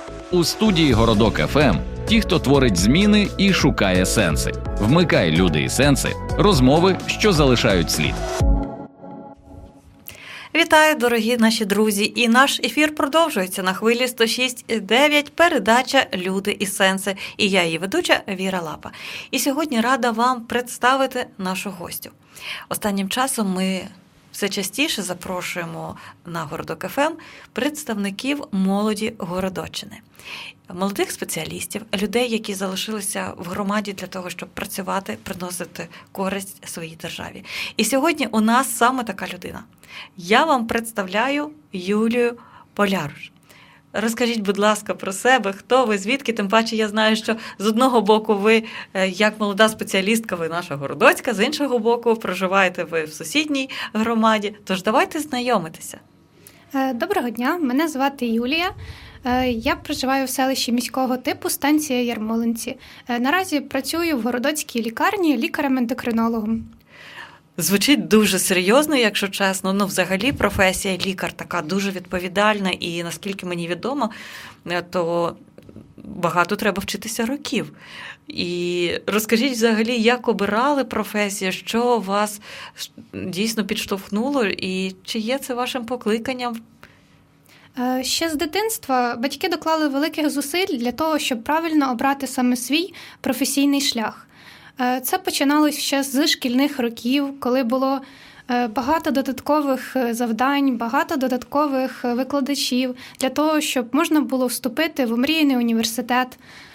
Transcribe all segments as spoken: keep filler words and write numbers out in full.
У студії Городок еф ем ті, хто творить зміни і шукає сенси. Вмикай «Люди і сенси» – розмови, що залишають слід. Вітаю, дорогі наші друзі! І наш ефір продовжується на хвилі сто шість і дев'ять, передача «Люди і сенси». І я її ведуча Віра Лапа. І сьогодні рада вам представити нашу гостю. Останнім часом ми все частіше запрошуємо на Городок еф ем представників молоді Городоччини. Молодих спеціалістів, людей, які залишилися в громаді для того, щоб працювати, приносити користь своїй державі. І сьогодні у нас саме така людина. Я вам представляю Юлію Поляруш. Розкажіть, будь ласка, про себе, хто ви, звідки, тим паче я знаю, що з одного боку ви, як молода спеціалістка, ви наша городоцька, з іншого боку проживаєте ви в сусідній громаді, тож давайте знайомитися. Доброго дня, мене звати Юлія. Я проживаю в селищі міського типу, станція Ярмолинці. Наразі працюю в городоцькій лікарні лікарем-ендокринологом. Звучить дуже серйозно, якщо чесно. Ну, взагалі, професія лікар така дуже відповідальна, і, наскільки мені відомо, то багато треба вчитися років. І розкажіть взагалі, як обирали професію, що вас дійсно підштовхнуло, і чи є це вашим покликанням? Ще з дитинства батьки доклали великих зусиль для того, щоб правильно обрати саме свій професійний шлях. Це починалось ще з шкільних років, коли було багато додаткових завдань, багато додаткових викладачів для того, щоб можна було вступити в омріяний університет.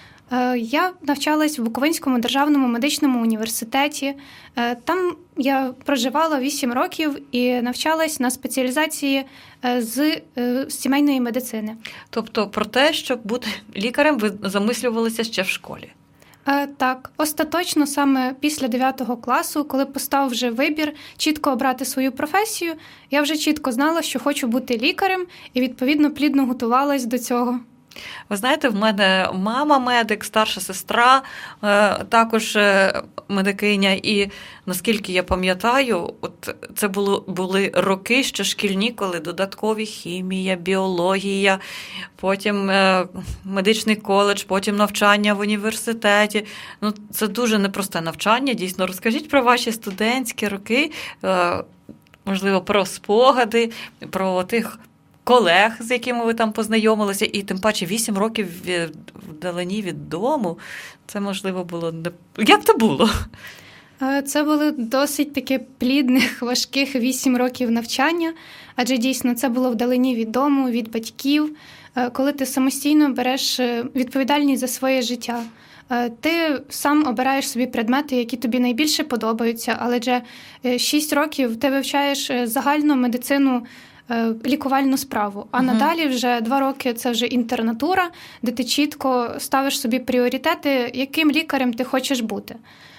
Я навчалась в Буковинському державному медичному університеті. Там я проживала вісім років і навчалась на спеціалізації з сімейної медицини. Тобто про те, щоб бути лікарем, ви замислювалися ще в школі? Так, остаточно саме після дев'ятого класу, коли постав вже вибір чітко обрати свою професію, я вже чітко знала, що хочу бути лікарем і, відповідно, плідно готувалась до цього. Ви знаєте, в мене мама медик, старша сестра також медикиня, і наскільки я пам'ятаю, от це було, були роки ще шкільні, коли додаткові хімія, біологія, потім медичний коледж, потім навчання в університеті. Ну, це дуже непросте навчання, дійсно. Розкажіть про ваші студентські роки, можливо, про спогади, про тих колег, з якими ви там познайомилися, і тим паче вісім років вдалині від дому. Це, можливо, було не... Як це було? Це були досить таки плідних, важких вісім років навчання, адже дійсно це було вдалині від дому, від батьків, коли ти самостійно береш відповідальність за своє життя. Ти сам обираєш собі предмети, які тобі найбільше подобаються, але вже шість років ти вивчаєш загальну медицину, лікувальну справу. А uh-huh. надалі вже два роки це вже інтернатура, де ти чітко ставиш собі пріоритети, яким лікарем ти хочеш бути.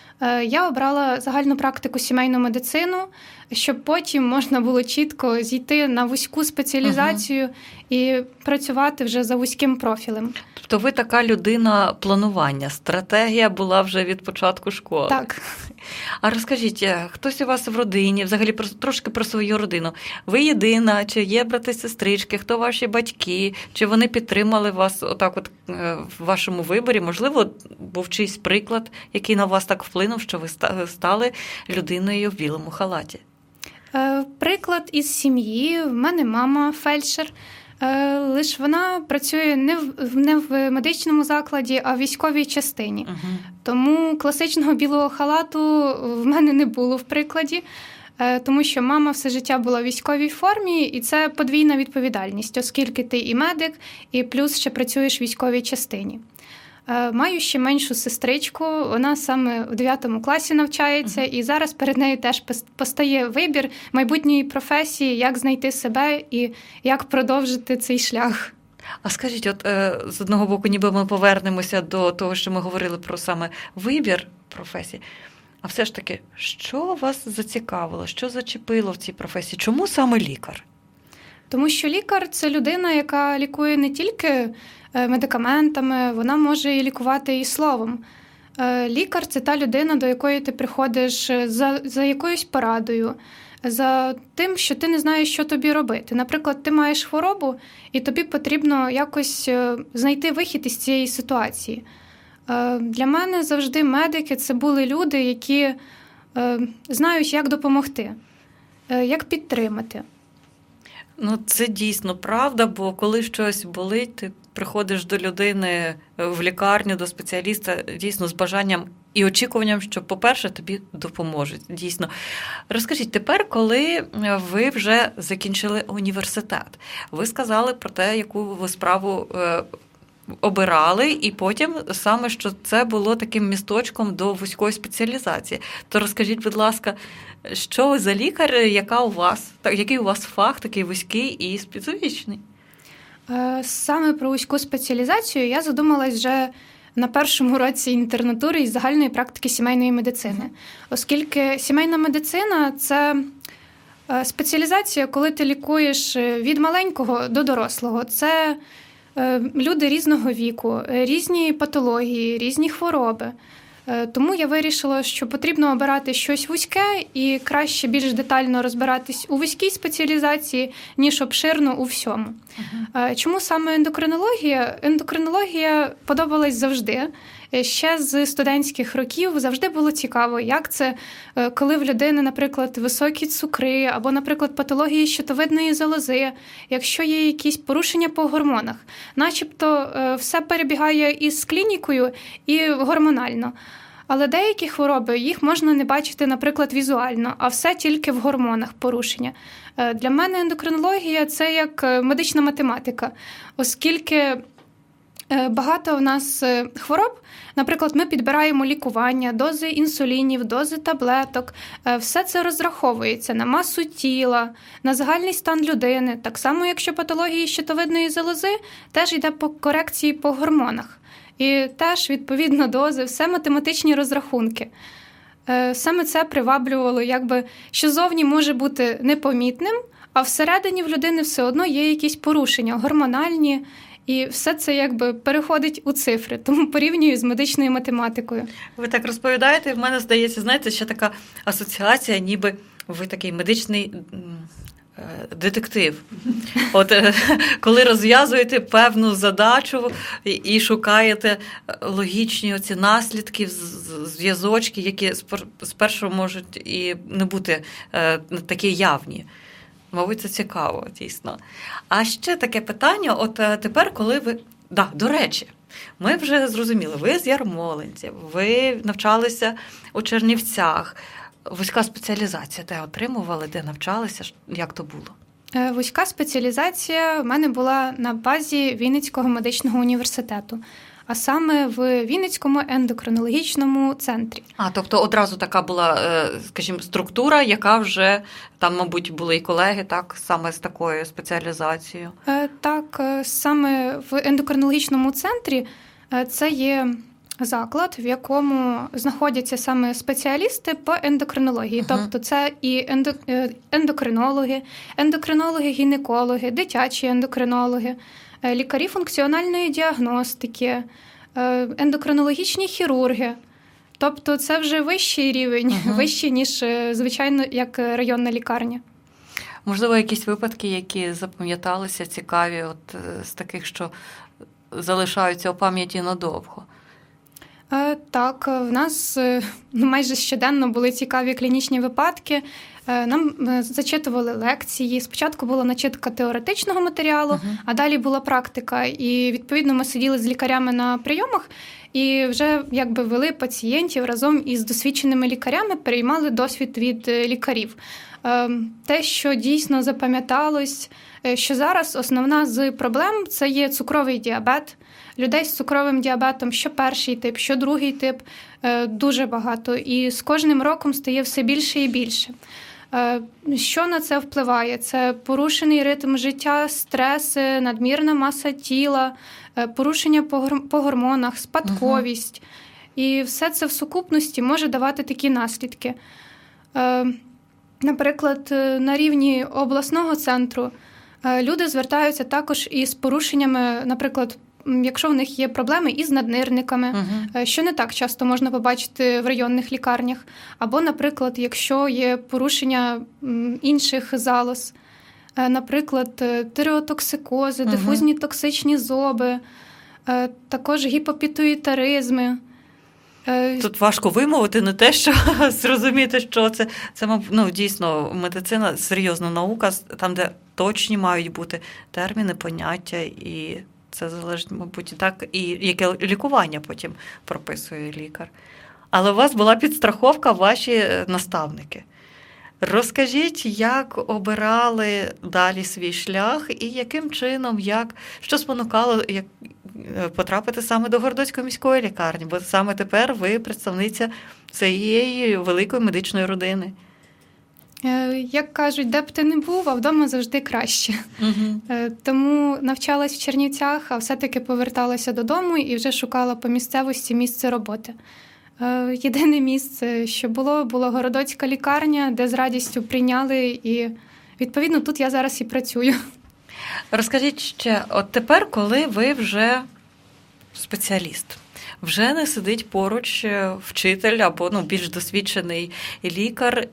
Я обрала загальну практику сімейну медицину, щоб потім можна було чітко зійти на вузьку спеціалізацію uh-huh. і працювати вже за вузьким профілем. Тобто ви така людина планування, стратегія була вже від початку школи. Так. А розкажіть, хтось у вас в родині, взагалі трошки про свою родину. Ви єдина, чи є брати-сестрички, хто ваші батьки, чи вони підтримали вас отак от в вашому виборі? Можливо, був чийсь приклад, який на вас так вплинув, що ви стали людиною в білому халаті? Приклад із сім'ї. В мене мама фельдшер. Лише вона працює не в, не в медичному закладі, а в військовій частині. Uh-huh. Тому класичного білого халату в мене не було в прикладі, тому що мама все життя була в військовій формі, і це подвійна відповідальність, оскільки ти і медик, і плюс ще працюєш в військовій частині. Маю ще меншу сестричку, вона саме в дев'ятому класі навчається, uh-huh. і зараз перед нею теж постає вибір майбутньої професії, як знайти себе і як продовжити цей шлях. А скажіть, от з одного боку, ніби ми повернемося до того, що ми говорили про саме вибір професії, а все ж таки, що вас зацікавило, що зачепило в цій професії? Чому саме лікар? Тому що лікар – це людина, яка лікує не тільки медикаментами, вона може і лікувати і словом. Лікар – це та людина, до якої ти приходиш за, за якоюсь порадою. за тим, що ти не знаєш, що тобі робити. Наприклад, ти маєш хворобу, і тобі потрібно якось знайти вихід із цієї ситуації. Для мене завжди медики – це були люди, які знають, як допомогти, як підтримати. Ну, це дійсно правда, бо коли щось болить, ти приходиш до людини в лікарню, до спеціаліста, дійсно, з бажанням і очікуванням, що, по-перше, тобі допоможуть. Дійсно. Розкажіть, тепер, коли ви вже закінчили університет, ви сказали про те, яку ви справу обирали, і потім саме, що це було таким місточком до вузької спеціалізації. То розкажіть, будь ласка, що ви за лікар, яка у вас, який у вас фах такий вузький і специфічний? Саме про вузьку спеціалізацію я задумалась вже на першому році інтернатури із загальної практики сімейної медицини. Оскільки сімейна медицина – це спеціалізація, коли ти лікуєш від маленького до дорослого. Це люди різного віку, різні патології, різні хвороби. Тому я вирішила, що потрібно обирати щось вузьке і краще більш детально розбиратись у вузькій спеціалізації, ніж обширно у всьому. Uh-huh. Чому саме ендокринологія? Ендокринологія подобалась завжди. Ще з студентських років завжди було цікаво, як це, коли в людини, наприклад, високі цукри або, наприклад, патології щитовидної залози, якщо є якісь порушення по гормонах. Начебто все перебігає із клінікою і гормонально. Але деякі хвороби, їх можна не бачити, наприклад, візуально, а все тільки в гормонах порушення. Для мене ендокринологія – це як медична математика, оскільки багато в нас хвороб, наприклад, ми підбираємо лікування, дози інсулінів, дози таблеток. Все це розраховується на масу тіла, на загальний стан людини. Так само, якщо патології щитовидної залози, теж йде по корекції по гормонах. І теж, відповідно, дози, все математичні розрахунки. Саме це приваблювало, якби, що зовні може бути непомітним, а всередині в людини все одно є якісь порушення гормональні, і все це якби переходить у цифри, тому порівнюю з медичною математикою. Ви так розповідаєте, в мене здається, знаєте, ще така асоціація, ніби ви такий медичний детектив. От коли розв'язуєте певну задачу і шукаєте логічні оці наслідки, зв'язочки, які спершу можуть і не бути такі явні. Мабуть, це цікаво, дійсно. А ще таке питання, от тепер, коли ви... Да, до речі, ми вже зрозуміли, ви з Ярмолинців, ви навчалися у Чернівцях. Вузька спеціалізація, де отримували, де навчалися, як то було? Вузька спеціалізація в мене була на базі Вінницького медичного університету, а саме в Вінницькому ендокринологічному центрі. А, тобто одразу така була, скажімо, структура, яка вже, там, мабуть, були і колеги, так, саме з такою спеціалізацією? Так, саме в ендокринологічному центрі це є заклад, в якому знаходяться саме спеціалісти по ендокринології. Uh-huh. Тобто це і ендокринологи, ендокринологи-гінекологи, дитячі ендокринологи, лікарі функціональної діагностики, ендокринологічні хірурги. Тобто це вже вищий рівень, uh-huh. вищий, ніж, звичайно, як районна лікарня. Можливо, якісь випадки, які запам'яталися, цікаві, от з таких, що залишаються у пам'яті надовго? Так, в нас майже щоденно були цікаві клінічні випадки. Нам зачитували лекції. Спочатку була начитка теоретичного матеріалу, uh-huh. а далі була практика. І, відповідно, ми сиділи з лікарями на прийомах і вже якби вели пацієнтів разом із досвідченими лікарями, переймали досвід від лікарів. Те, що дійсно запам'яталось, що зараз основна з проблем – це є цукровий діабет. Людей з цукровим діабетом, що перший тип, що другий тип, дуже багато. І з кожним роком стає все більше і більше. Що на це впливає? Це порушений ритм життя, стреси, надмірна маса тіла, порушення по гормонах, спадковість. Uh-huh. І все це в сукупності може давати такі наслідки. Наприклад, на рівні обласного центру люди звертаються також із порушеннями, наприклад, якщо в них є проблеми із наднирниками, угу. що не так часто можна побачити в районних лікарнях, або, наприклад, якщо є порушення інших залоз, наприклад, тиреотоксикози, угу. дифузні токсичні зоби, також гіпопітуїтаризми. Тут важко вимовити, не те, що зрозуміти, що це. Це, ну, дійсно, медицина, серйозна наука, там, де точні мають бути терміни, поняття, і це залежить, мабуть, і так, і яке лікування потім прописує лікар. Але у вас була підстраховка, ваші наставники. Розкажіть, як обирали далі свій шлях і яким чином, як, що спонукало як, потрапити саме до Городоцької міської лікарні, бо саме тепер ви представниця цієї великої медичної родини. Як кажуть, де б ти не був, а вдома завжди краще. Угу. Тому навчалась в Чернівцях, а все-таки поверталася додому і вже шукала по місцевості місце роботи. Єдине місце, що було, було Городоцька лікарня, де з радістю прийняли, і, відповідно, тут я зараз і працюю. Розкажіть ще, от тепер, коли ви вже спеціаліст, вже не сидить поруч вчитель або, ну, більш досвідчений лікар,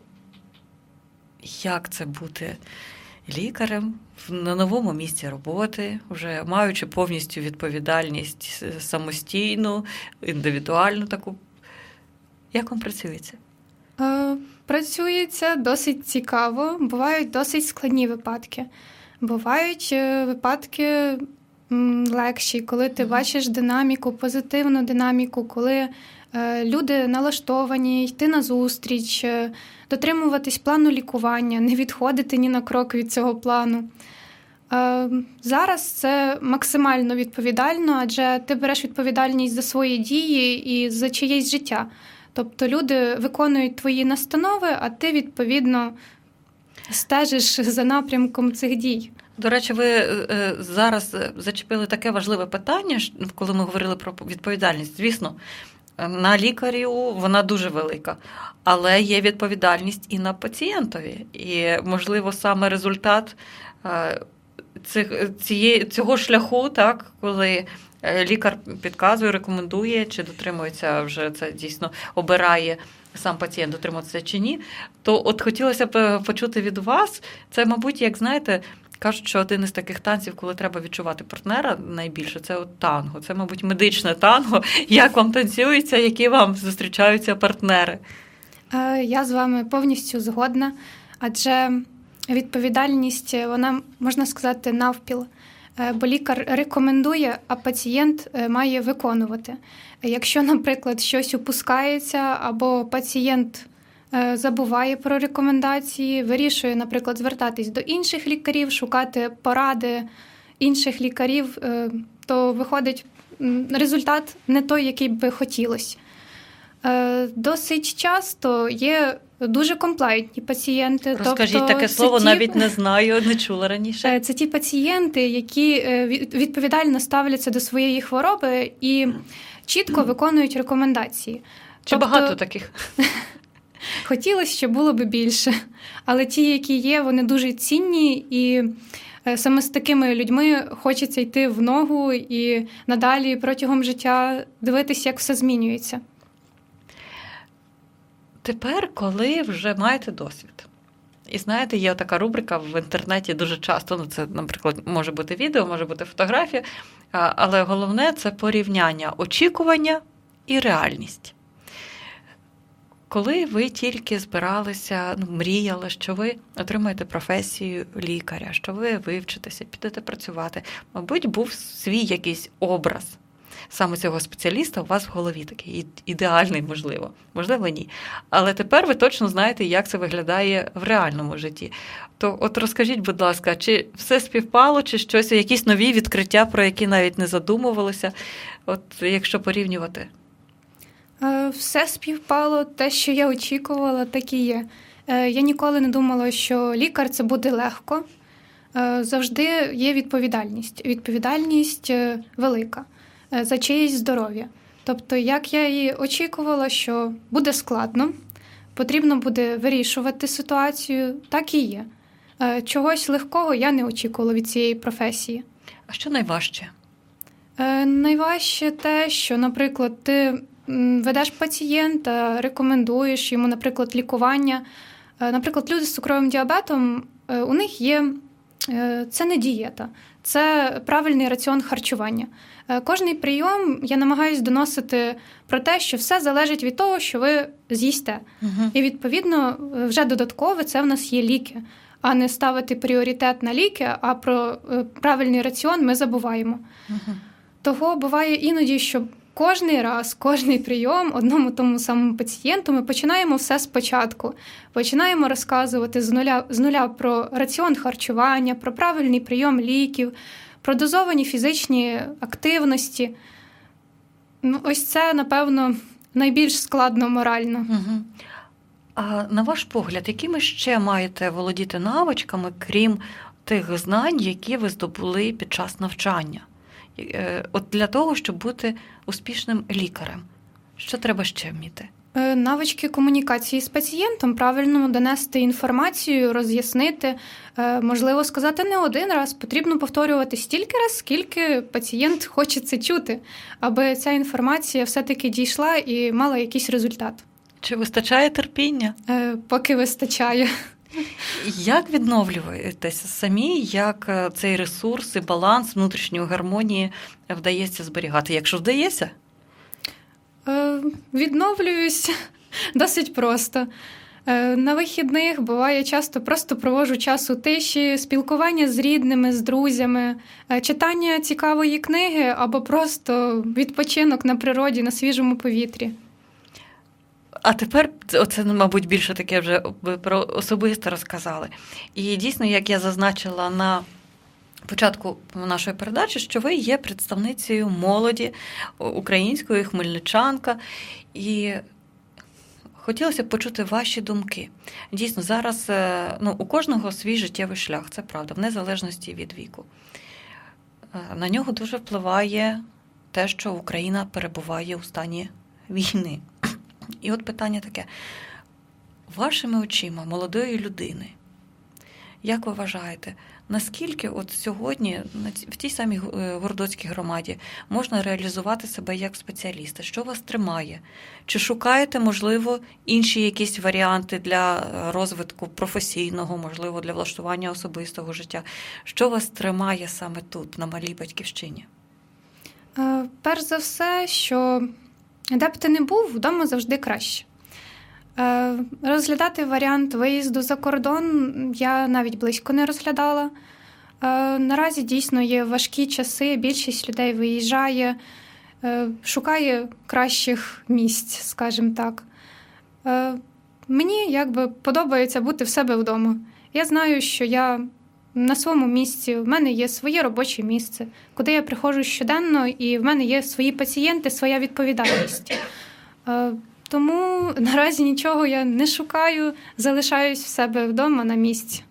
як це бути лікарем на новому місці роботи, вже маючи повністю відповідальність самостійну, індивідуальну таку? Як вам працюється? Е, працюється досить цікаво. Бувають досить складні випадки. Бувають випадки легші, коли ти бачиш динаміку, позитивну динаміку, коли е, люди налаштовані йти назустріч, дотримуватись плану лікування, не відходити ні на крок від цього плану. Е, зараз це максимально відповідально, адже ти береш відповідальність за свої дії і за чиєсь життя. Тобто люди виконують твої настанови, а ти, відповідно, стежиш за напрямком цих дій. До речі, ви зараз зачепили таке важливе питання, коли ми говорили про відповідальність. Звісно, на лікарю вона дуже велика, але є відповідальність і на пацієнтові. І, можливо, саме результат цих, цієї, цього шляху, так, коли лікар підказує, рекомендує, чи дотримується вже, це дійсно обирає сам пацієнт, дотримуватися чи ні, то от хотілося б почути від вас, це, мабуть, як, знаєте, кажуть, що один із таких танців, коли треба відчувати партнера найбільше, це от танго. Це, мабуть, медичне танго. Як вам танцюється, які вам зустрічаються партнери? Я з вами повністю згодна, адже відповідальність, вона, можна сказати, навпіл. Бо лікар рекомендує, а пацієнт має виконувати. Якщо, наприклад, щось упускається, або пацієнт забуває про рекомендації, вирішує, наприклад, звертатись до інших лікарів, шукати поради інших лікарів, то виходить результат не той, який би хотілося. Досить часто є дуже комплаєнтні пацієнти. Розкажіть тобто, таке слово, ті, навіть не знаю, не чула раніше. Це ті пацієнти, які відповідально ставляться до своєї хвороби і чітко виконують рекомендації. Чи тобто, багато таких? Хотілося, щоб було б більше. Але ті, які є, вони дуже цінні, і саме з такими людьми хочеться йти в ногу і надалі протягом життя дивитися, як все змінюється. Тепер, коли вже маєте досвід, і знаєте, є така рубрика в інтернеті дуже часто, ну це, наприклад, може бути відео, може бути фотографія, але головне – це порівняння очікування і реальність. Коли ви тільки збиралися, ну, мріяли, що ви отримаєте професію лікаря, що ви вивчитеся, підете працювати, мабуть, був свій якийсь образ саме цього спеціаліста у вас в голові такий ідеальний, можливо, можливо, ні. Але тепер ви точно знаєте, як це виглядає в реальному житті. То от розкажіть, будь ласка, чи все співпало, чи щось, якісь нові відкриття, про які навіть не задумувалися, от якщо порівнювати? Все співпало, те, що я очікувала, так і є. Я ніколи не думала, що лікар – це буде легко. Завжди є відповідальність. Відповідальність велика за чиєсь здоров'я. Тобто, як я і очікувала, що буде складно, потрібно буде вирішувати ситуацію, так і є. Чогось легкого я не очікувала від цієї професії. А що найважче? Е, найважче те, що, наприклад, ти ведеш пацієнта, рекомендуєш йому, наприклад, лікування. Е, наприклад, люди з цукровим діабетом, е, у них є, е, це не дієта, це правильний раціон харчування. Е, кожний прийом я намагаюся доносити про те, що все залежить від того, що ви з'їсте. Угу. І, відповідно, вже додатково це в нас є ліки. А не ставити пріоритет на ліки, а про е, правильний раціон ми забуваємо. Угу. Того буває іноді, що кожний раз, кожний прийом одному тому самому пацієнту ми починаємо все спочатку. Починаємо розказувати з нуля, з нуля про раціон харчування, про правильний прийом ліків, про дозовані фізичні активності. Ну, ось це, напевно, найбільш складно морально. Угу. А на ваш погляд, якими ще маєте володіти навичками, крім тих знань, які ви здобули під час навчання? От для того, щоб бути успішним лікарем. Що треба ще вміти? Навички комунікації з пацієнтом, правильно донести інформацію, роз'яснити, можливо, сказати не один раз, потрібно повторювати стільки раз, скільки пацієнт хоче це чути, аби ця інформація все-таки дійшла і мала якийсь результат. Чи вистачає терпіння? Поки вистачає. Як відновлюєтеся самі, як цей ресурс і баланс внутрішньої гармонії вдається зберігати? Якщо вдається? Е, відновлююсь досить просто. Е, на вихідних буває часто просто проводжу час у тиші, спілкування з рідними, з друзями, е, читання цікавої книги або просто відпочинок на природі, на свіжому повітрі. А тепер, оце, мабуть, більше таке вже ви про особисто розказали. І дійсно, як я зазначила на початку нашої передачі, що ви є представницею молоді української, хмельничанка. І хотілося б почути ваші думки. Дійсно, зараз ну, у кожного свій життєвий шлях, це правда, в незалежності від віку. На нього дуже впливає те, що Україна перебуває у стані війни. І от питання таке. Вашими очима молодої людини, як ви вважаєте, наскільки от сьогодні в тій самій Городоцькій громаді можна реалізувати себе як спеціаліста? Що вас тримає? Чи шукаєте, можливо, інші якісь варіанти для розвитку професійного, можливо, для влаштування особистого життя? Що вас тримає саме тут, на малій батьківщині? Перш за все, що де б ти не був, вдома завжди краще. Е, розглядати варіант виїзду за кордон я навіть близько не розглядала. Е, наразі дійсно є важкі часи, більшість людей виїжджає, е, шукає кращих місць, скажімо так. Е, мені якби подобається бути в себе вдома. Я знаю, що я на своєму місці, в мене є своє робоче місце, куди я приходжу щоденно, і в мене є свої пацієнти, своя відповідальність. Тому наразі нічого я не шукаю, залишаюсь в себе вдома на місці.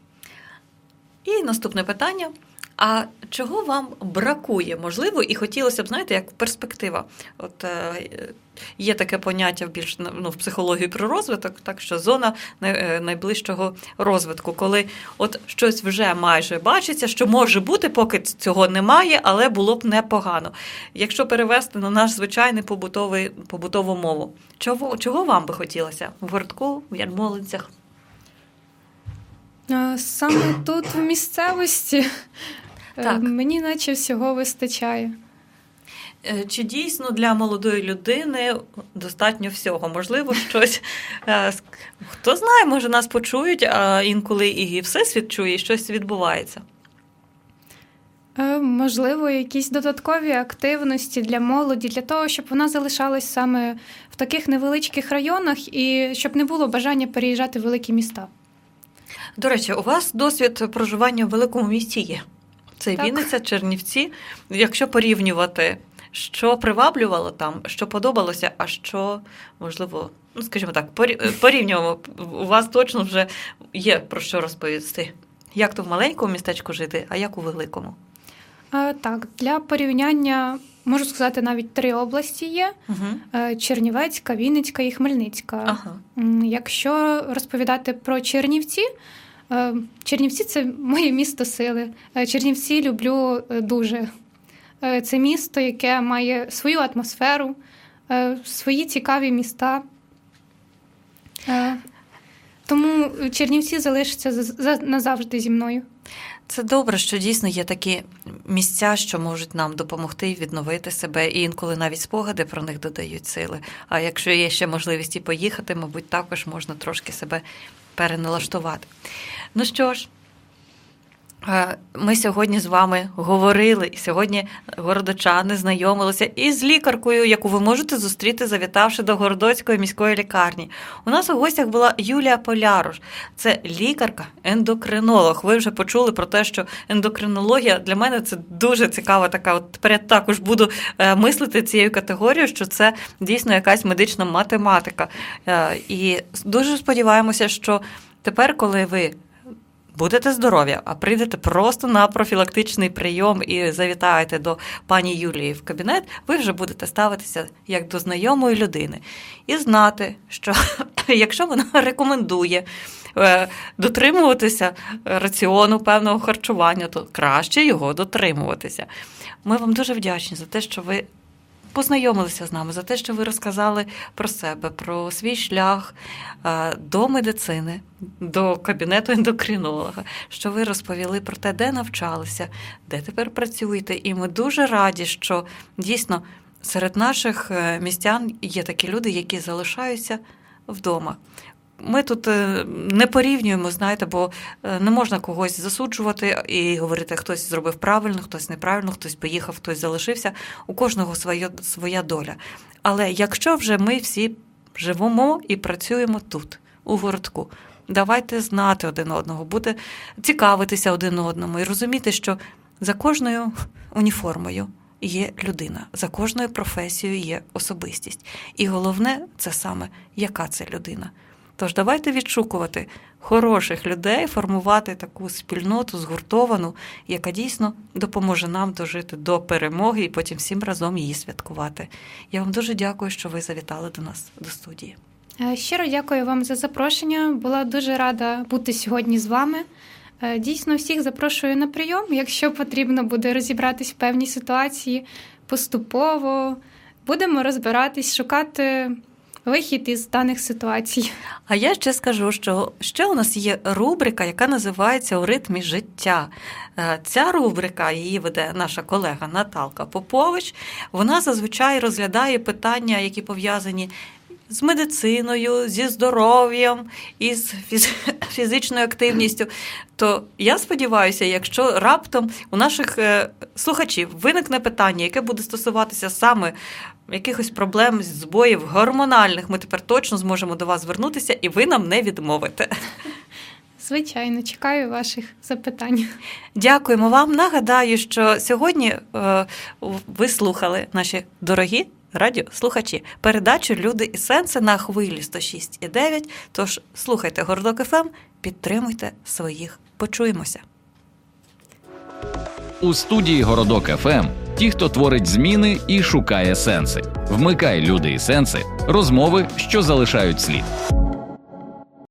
І наступне питання. А чого вам бракує, можливо, і хотілося б, знаєте, як перспектива? От е, є таке поняття в більш ну, в психології про розвиток, так що зона найближчого розвитку, коли от щось вже майже бачиться, що може бути, поки цього немає, але було б непогано. Якщо перевести на наш звичайний побутовий побутову мову, чого чого вам би хотілося в Городку, в Ярмолинцях? Саме тут, в місцевості, так. Мені наче всього вистачає. Чи дійсно для молодої людини достатньо всього? Можливо, щось, хто знає, може нас почують, а інколи і всесвіт чує, і щось відбувається. Можливо, якісь додаткові активності для молоді, для того, щоб вона залишалась саме в таких невеличких районах і щоб не було бажання переїжджати в великі міста. До речі, у вас досвід проживання в великому місті є. Це так. Вінниця, Чернівці. Якщо порівнювати, що приваблювало там, що подобалося, а що, можливо, ну, скажімо так, порівнюємо, у вас точно вже є про що розповісти. Як то в маленькому містечку жити, а як у великому? А, так, для порівняння, можу сказати, навіть три області є. Угу. Чернівецька, Вінницька і Хмельницька. Ага. Якщо розповідати про Чернівці, Чернівці – це моє місто сили. Чернівці люблю дуже. Це місто, яке має свою атмосферу, свої цікаві міста. Тому Чернівці залишаться назавжди зі мною. Це добре, що дійсно є такі місця, що можуть нам допомогти відновити себе, і інколи навіть спогади про них додають сили. А якщо є ще можливість і поїхати, мабуть, також можна трошки себе переналаштувати. Ну що ж, ми сьогодні з вами говорили, і сьогодні городочани знайомилися із лікаркою, яку ви можете зустріти, завітавши до Городоцької міської лікарні. У нас у гостях була Юлія Поляруш. Це лікарка-ендокринолог. Ви вже почули про те, що ендокринологія для мене це дуже цікава така. От тепер я також буду мислити цією категорією, що це дійсно якась медична математика. І дуже сподіваємося, що тепер, коли ви будете здорові, а прийдете просто на профілактичний прийом і завітаєте до пані Юлії в кабінет, ви вже будете ставитися як до знайомої людини. І знати, що якщо вона рекомендує дотримуватися раціону певного харчування, то краще його дотримуватися. Ми вам дуже вдячні за те, що ви познайомилися з нами, за те, що ви розказали про себе, про свій шлях до медицини, до кабінету ендокринолога, що ви розповіли про те, де навчалися, де тепер працюєте. І ми дуже раді, що дійсно серед наших містян є такі люди, які залишаються вдома. Ми тут не порівнюємо, знаєте, бо не можна когось засуджувати і говорити, хтось зробив правильно, хтось неправильно, хтось поїхав, хтось залишився. У кожного своя, своя доля. Але якщо вже ми всі живемо і працюємо тут, у городку, давайте знати один одного, бути, цікавитися один одному і розуміти, що за кожною уніформою є людина, за кожною професією є особистість. І головне – це саме, яка це людина. Тож давайте відшукувати хороших людей, формувати таку спільноту згуртовану, яка дійсно допоможе нам дожити до перемоги і потім всім разом її святкувати. Я вам дуже дякую, що ви завітали до нас до студії. Щиро дякую вам за запрошення. Була дуже рада бути сьогодні з вами. Дійсно, всіх запрошую на прийом. Якщо потрібно буде розібратись в певній ситуації поступово, будемо розбиратись, шукати вихід із даних ситуацій. А я ще скажу, що ще у нас є рубрика, яка називається «У ритмі життя». Ця рубрика, її веде наша колега Наталка Попович, вона зазвичай розглядає питання, які пов'язані з медициною, зі здоров'ям, із фізичною активністю. То я сподіваюся, якщо раптом у наших слухачів виникне питання, яке буде стосуватися саме якихось проблем, збоїв гормональних, ми тепер точно зможемо до вас звернутися, і ви нам не відмовите. Звичайно, чекаю ваших запитань. Дякуємо вам. Нагадаю, що сьогодні е, ви слухали, наші дорогі радіослухачі, передачу «Люди і сенси» на хвилі сто шість і дев'ять. Тож слухайте Городок ФМ, підтримуйте своїх. Почуємося. У студії Городок ФМ ті, хто творить зміни і шукає сенси. Вмикай «Люди і сенси» – розмови, що залишають слід.